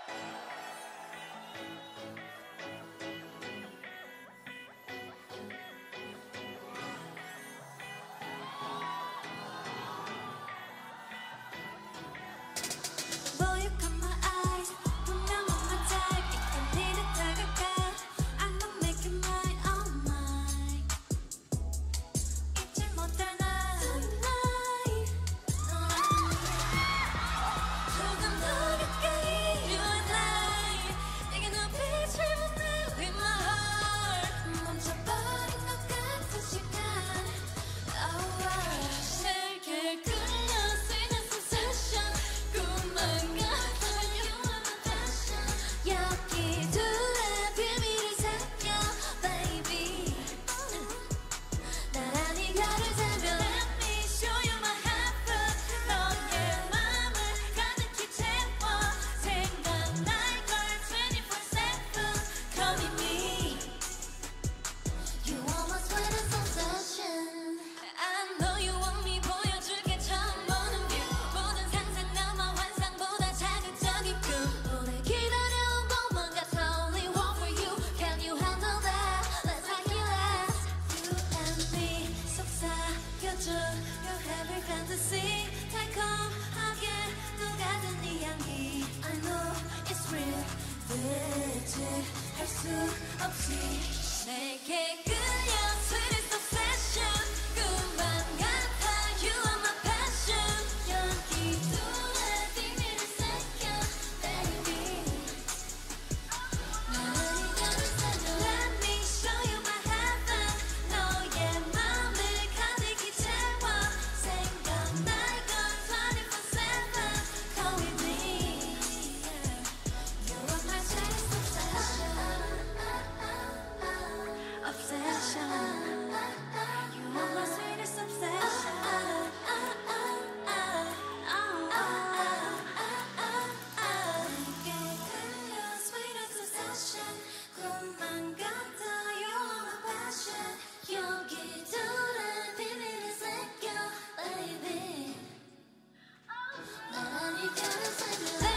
Your every fantasy 달콤하게 녹아든 네 향기 I know it's real 대체할 수 없이 내게 끌려 sweetest obsession 꿈만 같아 You are my passion 여기 둘의 비밀을 새겨 baby 나란히 가는 사전 Let me show you my heaven 너의 맘을 가득히 채워 생각날 건 24/7 Come with me You are my sweetest obsession Obsession You are my sweetest obsession 내게 끌려 sweetest obsession 꿈만 같아 You are my passion 여기 둘의 비밀을 새겨 baby 나란히 가는 사전